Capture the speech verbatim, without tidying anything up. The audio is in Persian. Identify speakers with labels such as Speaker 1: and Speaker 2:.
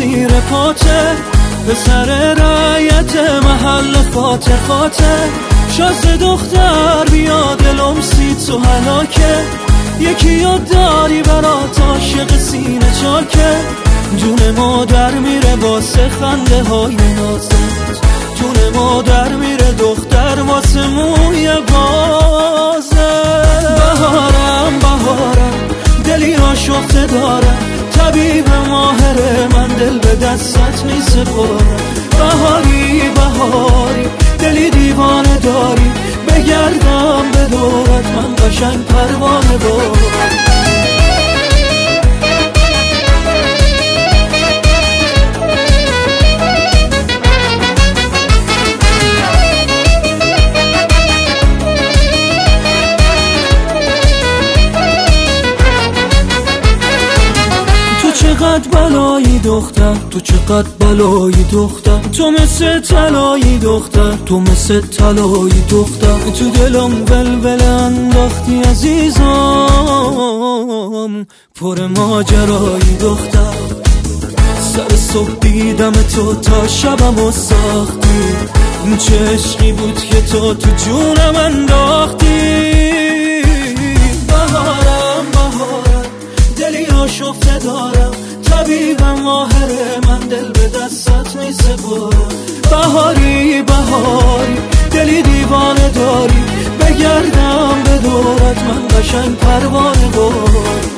Speaker 1: زیر پاته، پسر رعیت محل خاطر خاطر، شازده دختر بیا دلم سی تو هلاکه، یکی یاد داری برات عاشق سینه چاکه، جون مادر میره واسه خنده های نازت، جون مادر میره دختر واسه موی بازت. بهارم بهارم دلی آشفته دارم، طبیب ماهره من دل به دستت میسپارم. بهاری بهاری دلی دیوانه داری، بگردم به دورت من قشنگ پروانه بارم. چقدر بلایی دختر، تو چقدر بلایی دختر، تو مثل طلایی دختر، تو مثل طلایی دختر، تو دلم ولول انداختی عزیزم، پر ماجرایی دختر. سر صبح دیدم تو تا شبم ساختی، این چه عشقی بود که تو تو جونم انداختی. بهارم بهارم دلی آشفته دارم، طبیبم ماهره من دل به دستت میسپارم. بهاری بهاری دلی دیوانه داری، بگردم به دورت من قشنگ پروانه بارم.